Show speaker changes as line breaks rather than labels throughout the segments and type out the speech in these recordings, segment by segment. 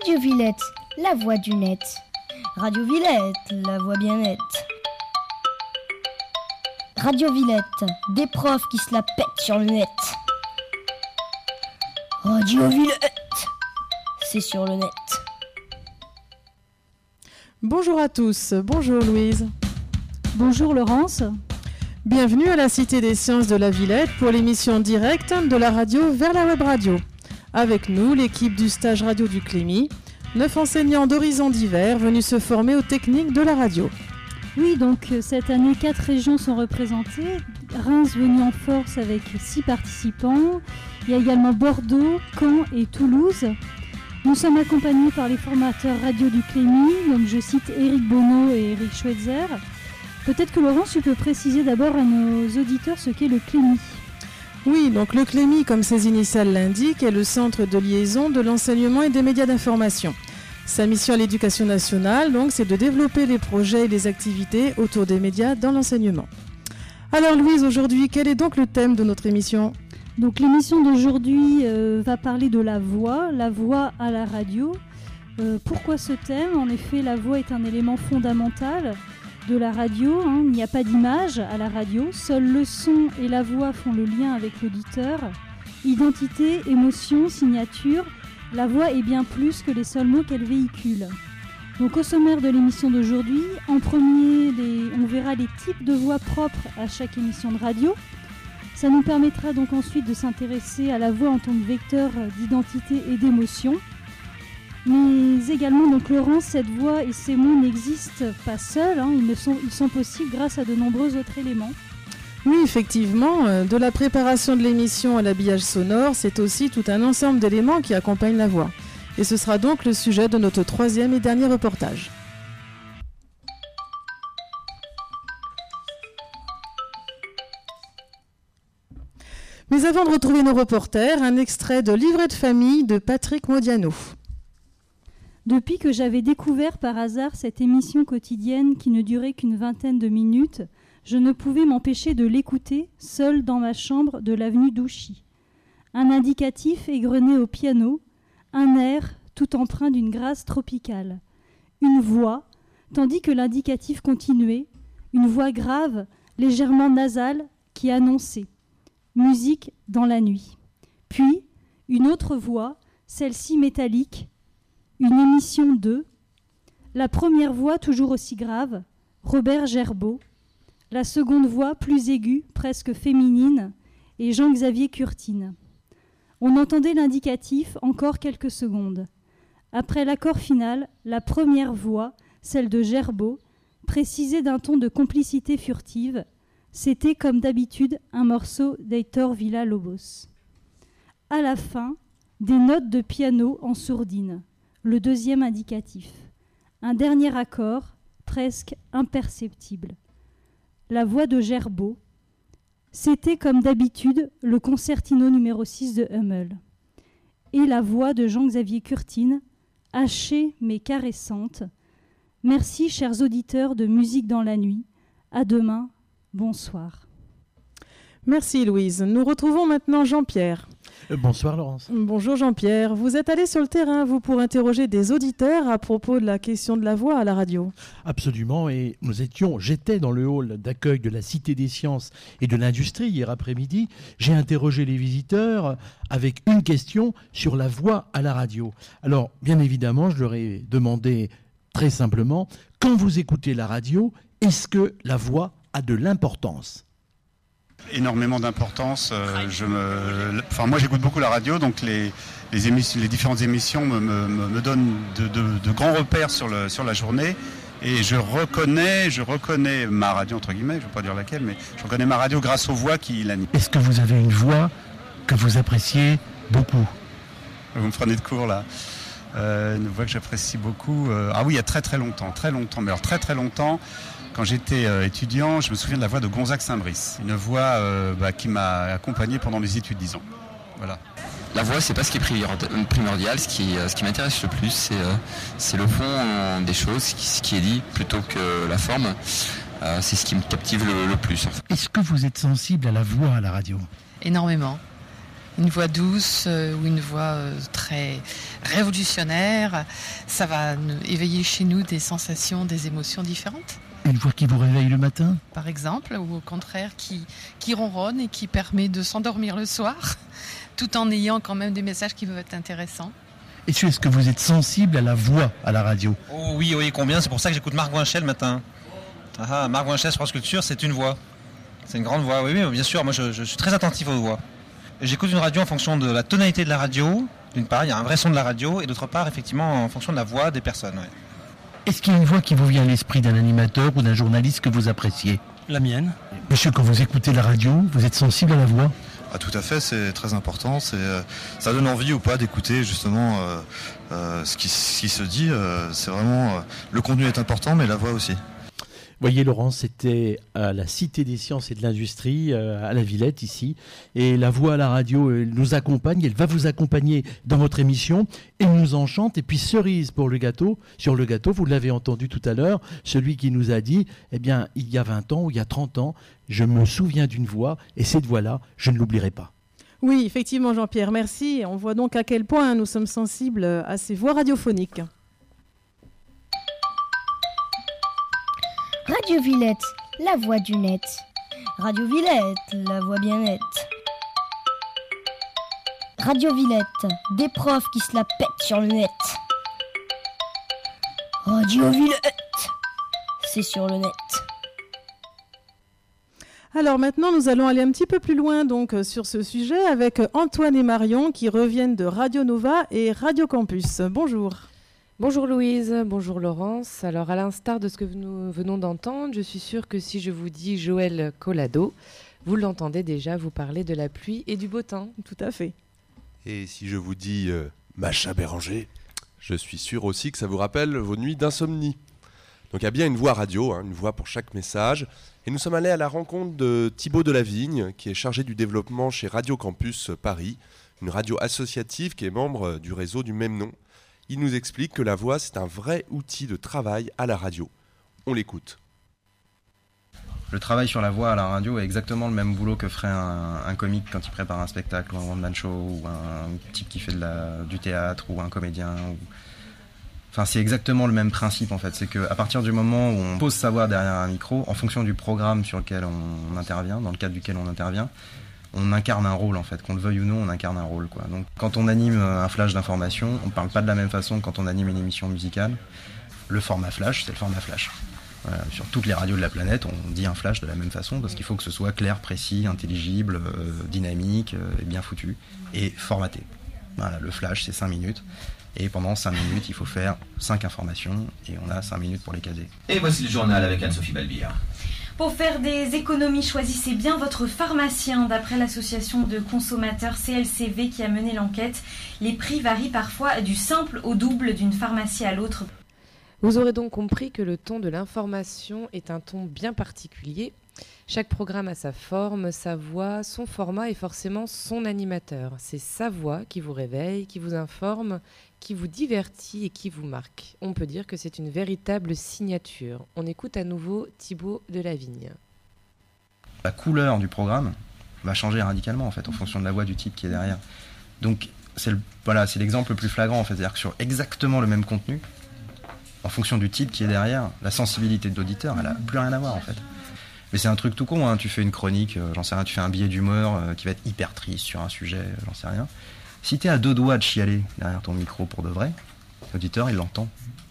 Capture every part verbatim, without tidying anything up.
Radio Villette, la voix du net.
Radio Villette, la voix bien nette.
Radio Villette, des profs qui se la pètent sur le net. Radio Villette, c'est sur le net.
Bonjour à tous, bonjour Louise.
Bonjour Laurence.
Bienvenue à la Cité des Sciences de la Villette pour l'émission directe de la radio vers la web radio. Avec nous, l'équipe du stage radio du Clémy, neuf enseignants d'horizons divers venus se former aux techniques de la radio.
Oui, donc cette année, quatre régions sont représentées. Reims venu en force avec six participants. Il y a également Bordeaux, Caen et Toulouse. Nous sommes accompagnés par les formateurs radio du Clémy, donc je cite Éric Bonneau et Éric Schweitzer. Peut-être que Laurence, tu peux préciser d'abord à nos auditeurs ce qu'est le Clémy.
Oui, donc le Clémy, comme ses initiales l'indiquent, est le centre de liaison de l'enseignement et des médias d'information. Sa mission à l'éducation nationale, donc, c'est de développer les projets et les activités autour des médias dans l'enseignement. Alors Louise, aujourd'hui, quel est donc le thème de notre émission ?
Donc l'émission d'aujourd'hui euh, va parler de la voix, la voix à la radio. Euh, pourquoi ce thème ? En effet, la voix est un élément fondamental de la radio, hein. Il n'y a pas d'image à la radio, seul le son et la voix font le lien avec l'auditeur. Identité, émotion, signature, la voix est bien plus que les seuls mots qu'elle véhicule. Donc au sommaire de l'émission d'aujourd'hui, en premier, les, on verra les types de voix propres à chaque émission de radio. Ça nous permettra donc ensuite de s'intéresser à la voix en tant que vecteur d'identité et d'émotion. Mais également, donc Laurence, cette voix et ces mots n'existent pas seuls, hein, ils, ne sont, ils sont possibles grâce à de nombreux autres éléments.
Oui, effectivement, de la préparation de l'émission à l'habillage sonore, c'est aussi tout un ensemble d'éléments qui accompagnent la voix. Et ce sera donc le sujet de notre troisième et dernier reportage. Mais avant de retrouver nos reporters, un extrait de Livret de famille de Patrick Modiano.
Depuis que j'avais découvert par hasard cette émission quotidienne qui ne durait qu'une vingtaine de minutes, je ne pouvais m'empêcher de l'écouter, seule dans ma chambre de l'avenue d'Ouchy. Un indicatif égrené au piano, un air tout empreint d'une grâce tropicale, une voix, tandis que l'indicatif continuait, une voix grave, légèrement nasale, qui annonçait « Musique dans la nuit ». Puis, une autre voix, celle-ci métallique, une émission de, la première voix toujours aussi grave, Robert Gerbeau, la seconde voix plus aiguë, presque féminine, et Jean-Xavier Curtine. On entendait l'indicatif encore quelques secondes. Après l'accord final, la première voix, celle de Gerbeau, précisée d'un ton de complicité furtive, c'était comme d'habitude un morceau d'Hector Villa-Lobos. À la fin, des notes de piano en sourdine. Le deuxième indicatif. Un dernier accord, presque imperceptible. La voix de Gerbeau. C'était comme d'habitude le concertino numéro six de Hummel. Et la voix de Jean-Xavier Curtine, hachée mais caressante. Merci chers auditeurs de Musique dans la nuit. À demain, bonsoir.
Merci Louise. Nous retrouvons maintenant Jean-Pierre.
Bonsoir Laurence.
Bonjour Jean-Pierre. Vous êtes allé sur le terrain, vous, pour interroger des auditeurs à propos de la question de la voix à la radio.
Absolument, et nous étions, j'étais dans le hall d'accueil de la Cité des Sciences et de l'Industrie hier après-midi. J'ai interrogé les visiteurs avec une question sur la voix à la radio. Alors, bien évidemment, je leur ai demandé très simplement, quand vous écoutez la radio, est-ce que la voix a de l'importance ?
Énormément d'importance. Euh, je me, enfin, moi, j'écoute beaucoup la radio, donc les, les, émissions, les différentes émissions me, me, me donnent de, de, de grands repères sur, le, sur la journée. Et je reconnais, je reconnais ma radio, entre guillemets, je ne veux pas dire laquelle, mais je reconnais ma radio grâce aux voix qui l'animent.
Est-ce que vous avez une voix que vous appréciez beaucoup ?
Vous me prenez de court, là. Euh, une voix que j'apprécie beaucoup. Euh, ah oui, il y a très très longtemps, très longtemps, mais alors très très longtemps. Quand j'étais euh, étudiant, je me souviens de la voix de Gonzague Saint-Brice, une voix euh, bah, qui m'a accompagné pendant mes études, disons. Voilà.
La voix, c'est pas ce qui est primordial. Ce qui, ce qui m'intéresse le plus, c'est, euh, c'est le fond euh, des choses, ce qui est dit, plutôt que la forme. Euh, c'est ce qui me captive le, le plus. En fait.
Est-ce que vous êtes sensible à la voix à la radio ?
Énormément. une voix douce euh, ou une voix euh, très révolutionnaire. Ça va nous éveiller chez nous des sensations, des émotions différentes.
Une voix qui vous réveille le matin ?
Par exemple, ou au contraire qui, qui ronronne et qui permet de s'endormir le soir, tout en ayant quand même des messages qui peuvent être intéressants.
Et est-ce que vous êtes sensible à la voix à la radio ?
Oh oui, oui, combien ? C'est pour ça que j'écoute Marc Guinchet le matin. Ah, Marc Guinchet sur France Culture, c'est une voix. C'est une grande voix, oui, oui, bien sûr. Moi, je, je suis très attentif aux voix. Et j'écoute une radio en fonction de la tonalité de la radio. D'une part, il y a un vrai son de la radio. Et d'autre part, effectivement, en fonction de la voix des personnes. Ouais.
Est-ce qu'il y a une voix qui vous vient à l'esprit d'un animateur ou d'un journaliste que vous appréciez ?
La mienne.
Monsieur, quand vous écoutez la radio, vous êtes sensible à la voix ?
Ah, tout à fait, c'est très important. C'est, euh, ça donne envie ou pas d'écouter justement euh, euh, ce, qui, ce qui se dit. Euh, c'est vraiment euh, le contenu est important, mais la voix aussi.
Vous voyez, Laurent, c'était à la Cité des Sciences et de l'Industrie, euh, à la Villette, ici. Et la voix à la radio elle nous accompagne, elle va vous accompagner dans votre émission. Et nous enchante. Et puis, cerise pour le gâteau. Sur le gâteau, vous l'avez entendu tout à l'heure, celui qui nous a dit, eh bien, il y a vingt ans ou il y a trente ans, je me souviens d'une voix, et cette voix-là, je ne l'oublierai pas.
Oui, effectivement, Jean-Pierre, merci. On voit donc à quel point nous sommes sensibles à ces voix radiophoniques.
Radio Villette, la voix du net.
Radio Villette, la voix bien nette.
Radio Villette, des profs qui se la pètent sur le net. Radio Villette, c'est sur le net.
Alors maintenant, nous allons aller un petit peu plus loin donc sur ce sujet avec Antoine et Marion qui reviennent de Radio Nova et Radio Campus. Bonjour.
Bonjour Louise, bonjour Laurence. Alors à l'instar de ce que nous venons d'entendre, je suis sûre que si je vous dis Joël Collado, vous l'entendez déjà vous parler de la pluie et du beau temps.
Tout à fait.
Et si je vous dis euh, Macha Béranger, je suis sûr aussi que ça vous rappelle vos nuits d'insomnie. Donc il y a bien une voix radio, hein, une voix pour chaque message. Et nous sommes allés à la rencontre de Thibaut Delavigne, qui est chargé du développement chez Radio Campus Paris, une radio associative qui est membre du réseau du même nom. Il nous explique que la voix, c'est un vrai outil de travail à la radio. On l'écoute.
Le travail sur la voix à la radio est exactement le même boulot que ferait un, un comique quand il prépare un spectacle, ou un one-man show, ou un type qui fait de la, du théâtre, ou un comédien. Ou... Enfin, c'est exactement le même principe en fait. C'est qu'à partir du moment où on pose sa voix derrière un micro, en fonction du programme sur lequel on intervient, dans le cadre duquel on intervient, on incarne un rôle en fait, qu'on le veuille ou non, on incarne un rôle quoi. Donc quand on anime un flash d'information, on ne parle pas de la même façon que quand on anime une émission musicale. Le format flash, c'est le format flash. Voilà, sur toutes les radios de la planète, on dit un flash de la même façon parce qu'il faut que ce soit clair, précis, intelligible, euh, dynamique, euh, et bien foutu et formaté. Voilà, le flash c'est cinq minutes et pendant cinq minutes il faut faire cinq informations et on a cinq minutes pour les caser.
Et voici le journal avec Anne-Sophie Balbir.
Pour faire des économies, choisissez bien votre pharmacien. D'après l'association de consommateurs C L C V qui a mené l'enquête, les prix varient parfois du simple au double d'une pharmacie à l'autre.
Vous aurez donc compris que le ton de l'information est un ton bien particulier. Chaque programme a sa forme, sa voix, son format et forcément son animateur. C'est sa voix qui vous réveille, qui vous informe, qui vous divertit et qui vous marque. On peut dire que c'est une véritable signature. On écoute à nouveau Thibaut Delavigne.
La couleur du programme va changer radicalement en fait, en fonction de la voix du type qui est derrière. Donc c'est, le, voilà, c'est l'exemple le plus flagrant en fait. C'est-à-dire que sur exactement le même contenu, en fonction du titre qui est derrière, la sensibilité de l'auditeur, elle n'a plus rien à voir en fait. Mais c'est un truc tout con, hein. Tu fais une chronique, euh, j'en sais rien, tu fais un billet d'humeur euh, qui va être hyper triste sur un sujet, euh, j'en sais rien. Si t'es à deux doigts de chialer derrière ton micro pour de vrai, l'auditeur il l'entend.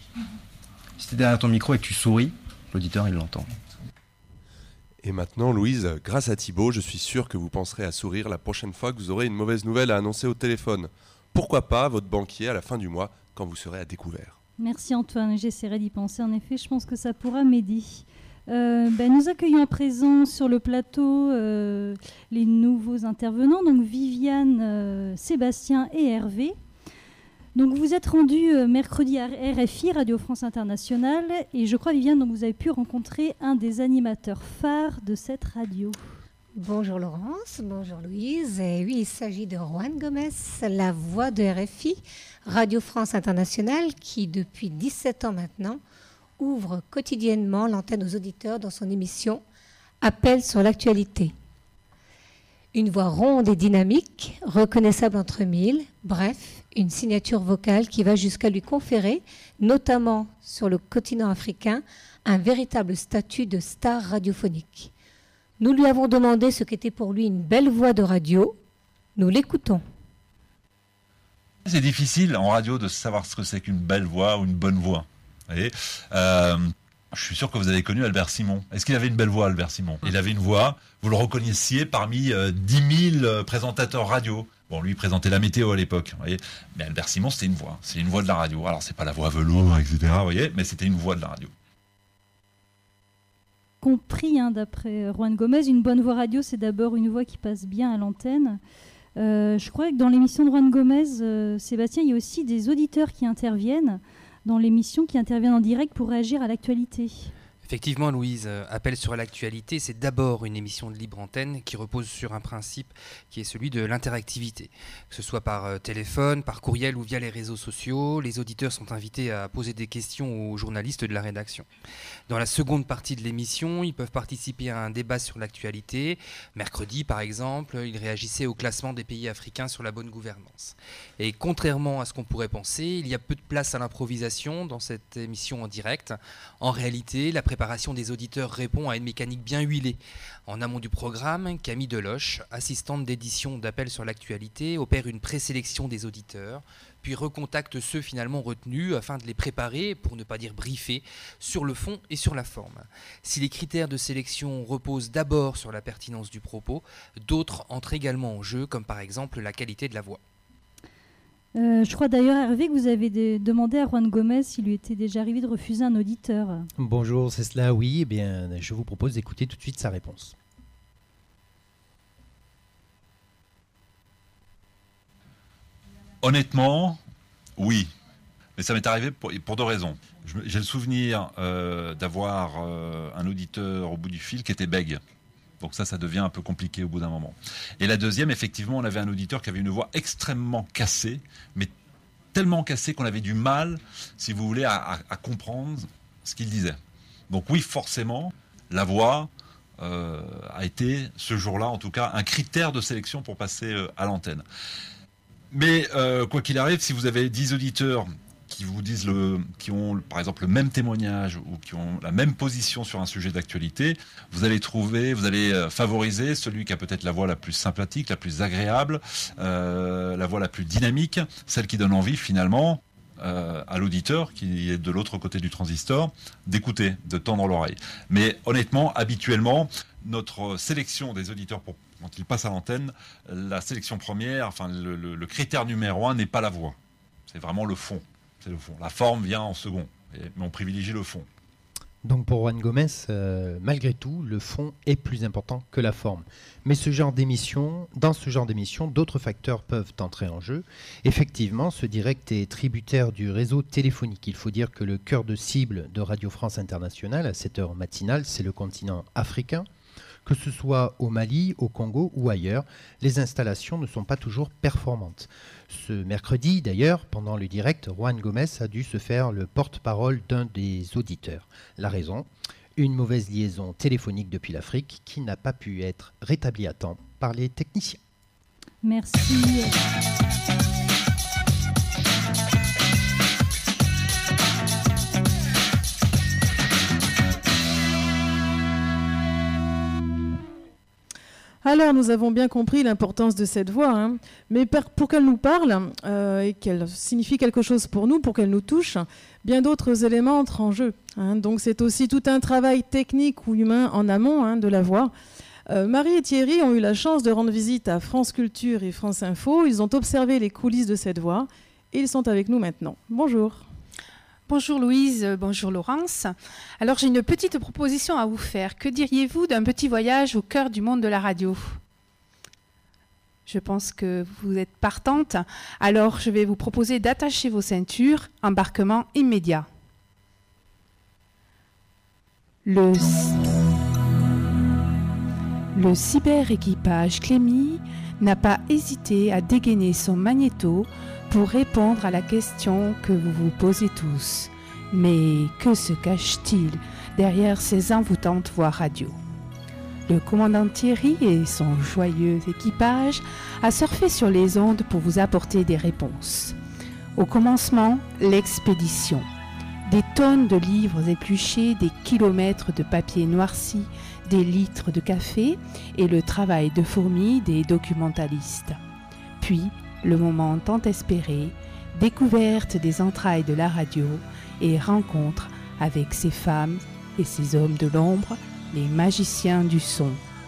Si t'es derrière ton micro et que tu souris, l'auditeur il l'entend.
Et maintenant, Louise, grâce à Thibaut, je suis sûr que vous penserez à sourire la prochaine fois que vous aurez une mauvaise nouvelle à annoncer au téléphone. Pourquoi pas votre banquier à la fin du mois, quand vous serez à découvert.
Merci Antoine, j'essaierai d'y penser. En effet, je pense que ça pourra m'aider. Euh, ben, nous accueillons à présent sur le plateau euh, les nouveaux intervenants, donc Viviane, euh, Sébastien et Hervé. Donc vous êtes rendus euh, mercredi à R F I, Radio France Internationale, et je crois Viviane, donc vous avez pu rencontrer un des animateurs phares de cette radio.
Bonjour Laurence, bonjour Louise. Et oui, il s'agit de Juan Gomez, la voix de R F I, Radio France Internationale, qui depuis dix-sept ans maintenant ouvre quotidiennement l'antenne aux auditeurs dans son émission Appel sur l'actualité. Une voix ronde et dynamique, reconnaissable entre mille, bref, une signature vocale qui va jusqu'à lui conférer, notamment sur le continent africain, un véritable statut de star radiophonique. Nous lui avons demandé ce qu'était pour lui une belle voix de radio. Nous l'écoutons.
C'est difficile en radio de savoir ce que c'est qu'une belle voix ou une bonne voix. Vous voyez euh, je suis sûr que vous avez connu Albert Simon. Est-ce qu'il avait une belle voix, Albert Simon? Il avait une voix, vous le reconnaissiez parmi euh, dix mille euh, présentateurs radio. Bon, lui, il présentait la météo à l'époque, vous voyez. Mais Albert Simon, c'était une voix. C'est une voix de la radio. Alors, c'est pas la voix velours, et cetera, vous voyez, mais c'était une voix de la radio.
Compris, hein, d'après Juan Gomez, une bonne voix radio, c'est d'abord une voix qui passe bien à l'antenne. Euh, je crois que dans l'émission de Juan Gomez, euh, Sébastien, il y a aussi des auditeurs qui interviennent dans l'émission, qui interviennent en direct pour réagir à l'actualité.
Effectivement, Louise, euh, Appel sur l'actualité, c'est d'abord une émission de libre antenne qui repose sur un principe qui est celui de l'interactivité. Que ce soit par euh, téléphone, par courriel ou via les réseaux sociaux, les auditeurs sont invités à poser des questions aux journalistes de la rédaction. Dans la seconde partie de l'émission, ils peuvent participer à un débat sur l'actualité. Mercredi, par exemple, ils réagissaient au classement des pays africains sur la bonne gouvernance. Et contrairement à ce qu'on pourrait penser, il y a peu de place à l'improvisation dans cette émission en direct. En réalité, la préparation des auditeurs répond à une mécanique bien huilée. En amont du programme, Camille Deloche, assistante d'édition d'Appel sur l'actualité, opère une présélection des auditeurs, puis recontacte ceux finalement retenus afin de les préparer, pour ne pas dire briefer, sur le fond et sur la forme. Si les critères de sélection reposent d'abord sur la pertinence du propos, d'autres entrent également en jeu, comme par exemple la qualité de la voix.
Euh, je crois d'ailleurs, Hervé, que vous avez de- demandé à Juan Gomez s'il lui était déjà arrivé de refuser un auditeur.
Bonjour, c'est cela, oui. Eh bien, je vous propose d'écouter tout de suite sa réponse.
Honnêtement, oui. Mais ça m'est arrivé pour, pour deux raisons. Je me- J'ai le souvenir euh, d'avoir euh, un auditeur au bout du fil qui était bègue. Donc ça, ça devient un peu compliqué au bout d'un moment. Et la deuxième, effectivement, on avait un auditeur qui avait une voix extrêmement cassée, mais tellement cassée qu'on avait du mal, si vous voulez, à, à- à comprendre ce qu'il disait. Donc oui, forcément, la voix euh, a été, ce jour-là en tout cas, un critère de sélection pour passer euh, à l'antenne. Mais euh, quoi qu'il arrive, si vous avez dix auditeurs qui vous disent le, qui ont par exemple le même témoignage ou qui ont la même position sur un sujet d'actualité, vous allez trouver, vous allez euh, favoriser celui qui a peut-être la voix la plus sympathique, la plus agréable, euh, la voix la plus dynamique, celle qui donne envie finalement euh, à l'auditeur qui est de l'autre côté du transistor d'écouter, de tendre l'oreille. Mais honnêtement, habituellement, notre sélection des auditeurs pour quand ils passent à l'antenne, la sélection première, enfin le, le- le critère numéro un n'est pas la voix, c'est vraiment le fond. C'est le fond. La forme vient en second, et- mais on privilégie le fond.
Donc pour Juan Gomez, euh, malgré tout, le fond est plus important que la forme. Mais ce genre d'émission, dans ce genre d'émission, d'autres facteurs peuvent entrer en jeu. Effectivement, ce direct est tributaire du réseau téléphonique. Il faut dire que le cœur de cible de Radio France Internationale, à cette heure matinale, c'est le continent africain. Que ce soit au Mali, au Congo ou ailleurs, les installations ne sont pas toujours performantes. Ce mercredi, d'ailleurs, pendant le direct, Juan Gomez a dû se faire le porte-parole d'un des auditeurs. La raison, une mauvaise liaison téléphonique depuis l'Afrique qui n'a pas pu être rétablie à temps par les techniciens.
Merci.
Alors, nous avons bien compris l'importance de cette voix, hein. Mais per- pour qu'elle nous parle euh, et qu'elle signifie quelque chose pour nous, pour qu'elle nous touche, bien d'autres éléments entrent en jeu, hein. Donc, c'est aussi tout un travail technique ou humain en amont, hein, de la voix. Euh, Marie et Thierry ont eu la chance de rendre visite à France Culture et France Info. Ils ont observé les coulisses de cette voix et ils sont avec nous maintenant. Bonjour.
Bonjour Louise, euh, bonjour Laurence. Alors j'ai une petite proposition à vous faire. Que diriez-vous d'un petit voyage au cœur du monde de la radio ? Je pense que vous êtes partante. Alors je vais vous proposer d'attacher vos ceintures. Embarquement immédiat. Le, le cyber-équipage Clémy n'a pas hésité à dégainer son magnéto pour répondre à la question que vous vous posez tous. Mais que se cache-t-il derrière ces envoûtantes voix radio ? Le commandant Thierry et son joyeux équipage a surfé sur les ondes pour vous apporter des réponses. Au commencement, l'expédition. Des tonnes de livres épluchés, des kilomètres de papier noirci, des litres de café et le travail de fourmi des documentalistes. Puis, le moment tant espéré, découverte des entrailles de la radio et rencontre avec ces femmes et ces hommes de l'ombre, les magiciens du son.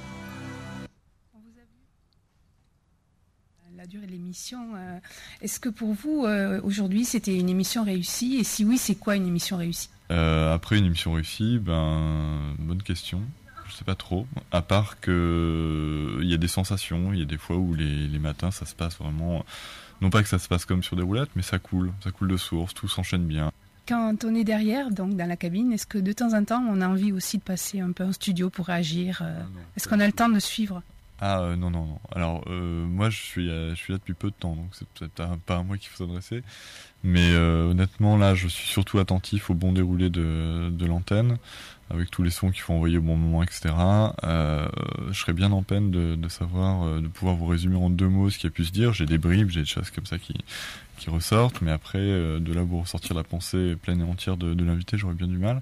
La durée de l'émission, euh, est-ce que pour vous, euh, aujourd'hui, c'était une émission réussie? Et si oui, c'est quoi une émission réussie?
euh, Après une émission réussie, ben, bonne question. Je sais pas trop, à part que il y a des sensations, il y a des fois où les, les matins, ça se passe vraiment... Non pas que ça se passe comme sur des roulettes, mais ça coule, ça coule de source, tout s'enchaîne bien.
Quand on est derrière, donc dans la cabine, est-ce que de temps en temps, on a envie aussi de passer un peu en studio pour réagir euh, Est-ce qu'on a le temps de suivre?
Ah euh, non, non, non. Alors, euh, moi, je suis, euh, je suis là depuis peu de temps, donc c'est peut-être pas à moi qu'il faut s'adresser. Mais euh, honnêtement, là, je suis surtout attentif au bon déroulé de, de l'antenne, avec tous les sons qu'il faut envoyer au bon moment, et cetera. Euh, je serais bien en peine de, de savoir, euh, de pouvoir vous résumer en deux mots ce qui a pu se dire. J'ai des bribes, j'ai des choses comme ça qui, qui ressortent, mais après, euh, de là vous ressortir la pensée pleine et entière de, de l'invité, j'aurais bien du mal.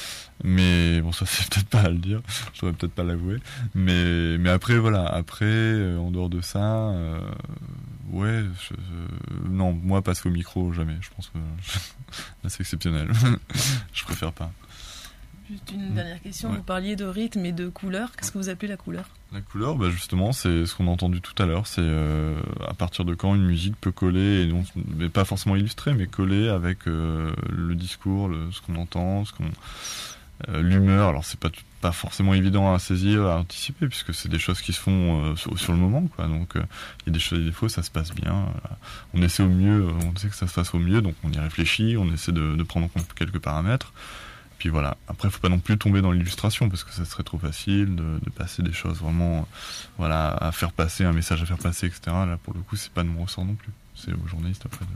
Mais bon, ça c'est peut-être pas à le dire, je devrais peut-être pas l'avouer. Mais, mais après, voilà, après, euh, en dehors de ça, euh, ouais, je, je, non, moi, passer au micro, jamais. Je pense que là c'est exceptionnel. Je préfère pas.
Juste une dernière question, ouais. Vous parliez de rythme et de couleur, qu'est-ce que vous appelez la couleur?
La couleur, bah justement, c'est ce qu'on a entendu tout à l'heure, c'est euh, à partir de quand une musique peut coller, et donc, mais pas forcément illustrer, mais coller avec euh, le discours, le, ce qu'on entend, ce qu'on... Euh, l'humeur, alors c'est pas pas forcément évident à saisir, à anticiper, puisque c'est des choses qui se font euh, sur, sur le moment, quoi. Donc il euh, y a des choses, des fois ça se passe bien. Euh, on essaie au mieux, on sait que ça se passe au mieux, donc on y réfléchit, on essaie de, de prendre en compte quelques paramètres. Puis voilà. Après, faut pas non plus tomber dans l'illustration, parce que ça serait trop facile de, de passer des choses vraiment, voilà, à faire passer un message à faire passer, et cetera. Là, pour le coup, c'est pas de mon ressort non plus. C'est aux journalistes après.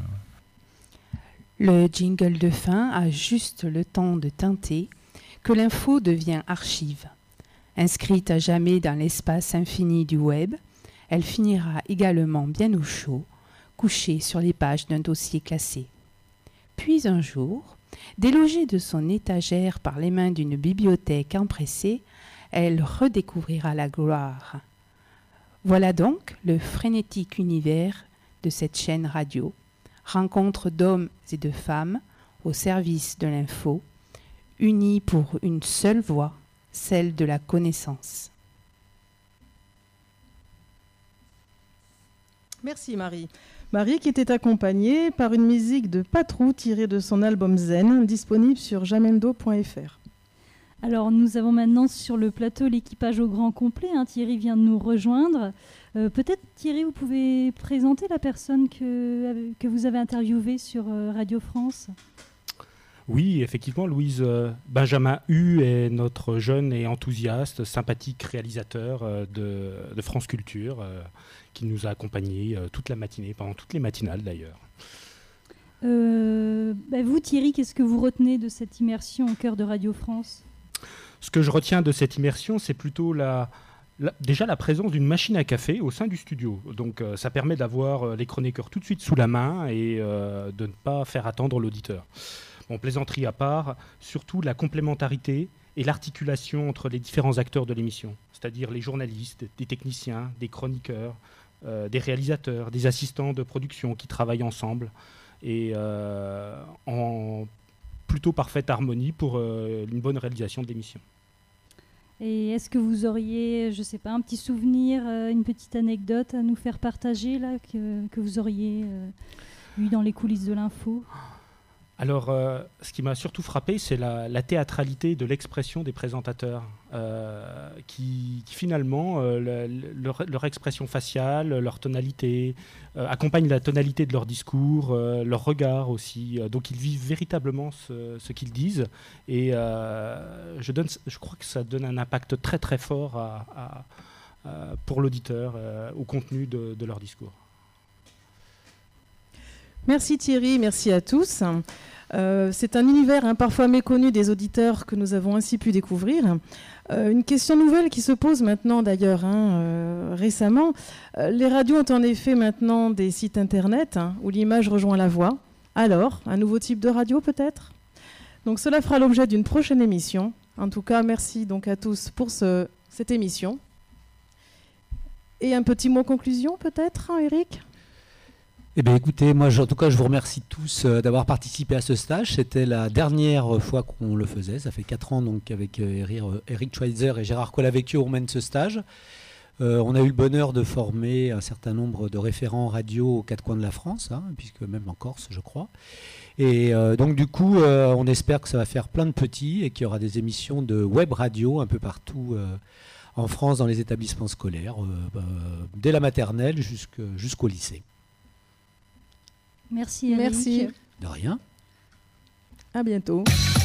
De...
Le jingle de fin a juste le temps de teinter que l'info devient archive. Inscrite à jamais dans l'espace infini du web, elle finira également bien au chaud, couchée sur les pages d'un dossier classé. Puis un jour, délogée de son étagère par les mains d'une bibliothèque empressée, elle redécouvrira la gloire. Voilà donc le frénétique univers de cette chaîne radio, rencontre d'hommes et de femmes au service de l'info, unis pour une seule voix, celle de la connaissance.
Merci Marie. Marie qui était accompagnée par une musique de Patrou tirée de son album Zen, disponible sur jamendo point f r.
Alors nous avons maintenant sur le plateau l'équipage au grand complet. Hein. Thierry vient de nous rejoindre. Euh, peut-être Thierry, vous pouvez présenter la personne que, que vous avez interviewée sur euh, Radio France.
Oui, effectivement, Louise euh, Benjamin Hu est notre jeune et enthousiaste, sympathique réalisateur euh, de, de France Culture, euh, qui nous a accompagnés euh, toute la matinée, pendant toutes les matinales d'ailleurs.
Euh, bah vous, Thierry, qu'est-ce que vous retenez de cette immersion au cœur de Radio France ?
Ce que je retiens de cette immersion, c'est plutôt la, la, déjà la présence d'une machine à café au sein du studio. Donc euh, ça permet d'avoir euh, les chroniqueurs tout de suite sous la main et euh, de ne pas faire attendre l'auditeur. Bon, plaisanterie à part, surtout la complémentarité et l'articulation entre les différents acteurs de l'émission, c'est-à-dire les journalistes, des techniciens, des chroniqueurs, euh, des réalisateurs, des assistants de production qui travaillent ensemble et euh, en plutôt parfaite harmonie pour euh, une bonne réalisation de l'émission.
Et est-ce que vous auriez, je ne sais pas, un petit souvenir, euh, une petite anecdote à nous faire partager là, que, que vous auriez euh, eu dans les coulisses de l'info ?
Alors, euh, ce qui m'a surtout frappé, c'est la, la théâtralité de l'expression des présentateurs, euh, qui, qui finalement, euh, le, leur, leur expression faciale, leur tonalité, euh, accompagnent la tonalité de leur discours, euh, leur regard aussi. Donc, ils vivent véritablement ce, ce qu'ils disent. Et euh, je, donne, je crois que ça donne un impact très très fort à, à, à, pour l'auditeur, euh, au contenu de, de leur discours.
Merci Thierry, merci à tous. Euh, c'est un univers hein, parfois méconnu des auditeurs que nous avons ainsi pu découvrir. Euh, une question nouvelle qui se pose maintenant d'ailleurs hein, euh, récemment. Euh, les radios ont en effet maintenant des sites internet hein, où l'image rejoint la voix. Alors, un nouveau type de radio peut-être ? Donc cela fera l'objet d'une prochaine émission. En tout cas, merci donc à tous pour ce, cette émission. Et un petit mot conclusion peut-être, hein, Eric ?
Eh bien écoutez, moi en tout cas je vous remercie tous euh, d'avoir participé à ce stage. C'était la dernière fois qu'on le faisait. Ça fait quatre ans donc avec euh, Eric, Eric Schweitzer et Gérard Colavecchio on mène ce stage. Euh, on a eu le bonheur de former un certain nombre de référents radio aux quatre coins de la France, hein, puisque même en Corse je crois. Et euh, donc du coup euh, on espère que ça va faire plein de petits et qu'il y aura des émissions de web radio un peu partout euh, en France dans les établissements scolaires, euh, euh, dès la maternelle jusqu'au, jusqu'au lycée.
Merci Eric.
Merci.
De rien.
À bientôt.